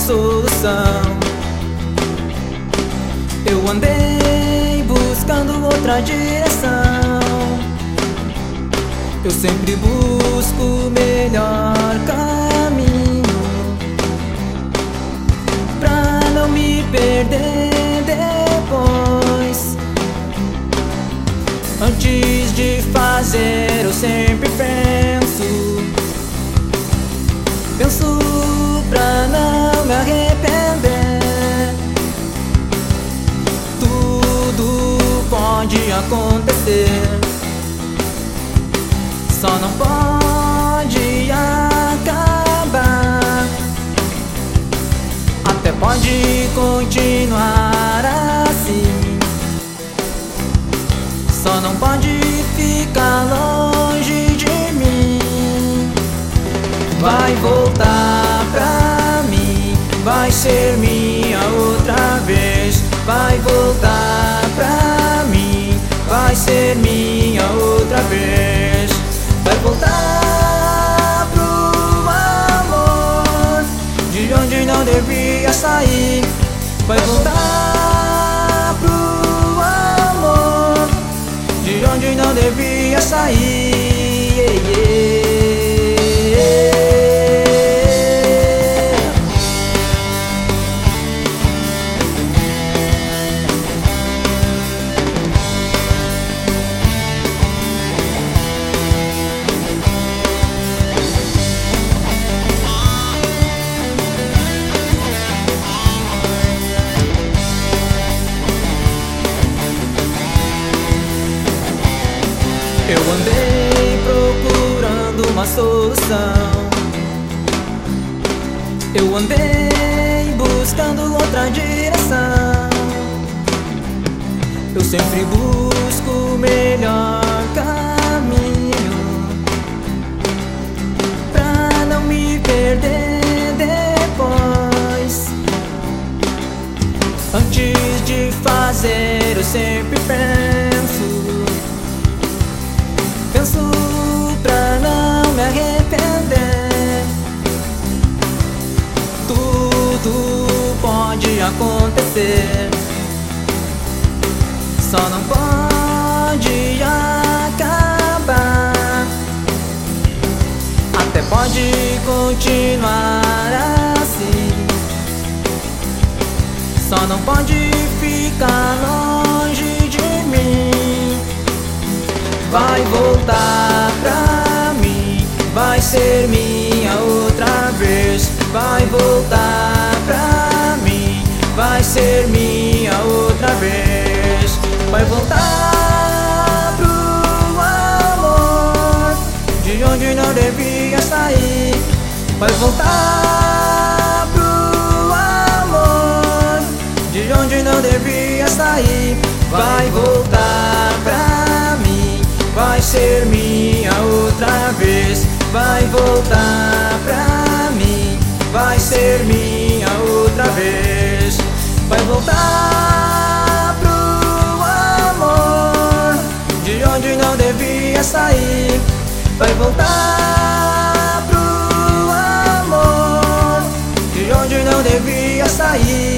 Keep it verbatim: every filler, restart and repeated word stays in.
solução. Eu andei buscando outra direção. Eu sempre busco o melhor caminho pra não me perder depois. Antes de fazer eu sempre penso Penso pra não me arrepender. Tudo pode acontecer, só não pode acabar. Até pode continuar assim, só não pode ficar longe de mim. Vai voltar pra mim, vai ser minha outra vez. Vai voltar pra mim, vai ser minha outra vez. Vai voltar pro amor de onde não devia sair. Vai voltar pro amor de onde não devia sair. Yeah, yeah. Eu andei procurando uma solução. Eu andei buscando outra direção. Eu sempre busco o melhor caminho pra não me perder depois. Antes de fazer eu sempre penso Penso pra não me arrepender. Tudo pode acontecer, só não pode acabar. Até pode continuar assim, só não pode ficar longe de mim. Vai voltar pra mim, vai ser minha outra vez. Vai voltar pra mim, vai ser minha outra vez. Vai voltar pro amor de onde não devia sair. Vai voltar pro amor de onde não devia sair. Vai voltar pra mim, vai ser minha outra vez. Vai voltar pra mim, vai ser minha outra vez. Vai voltar pro amor de onde não devia sair. Vai voltar pro amor de onde não devia sair.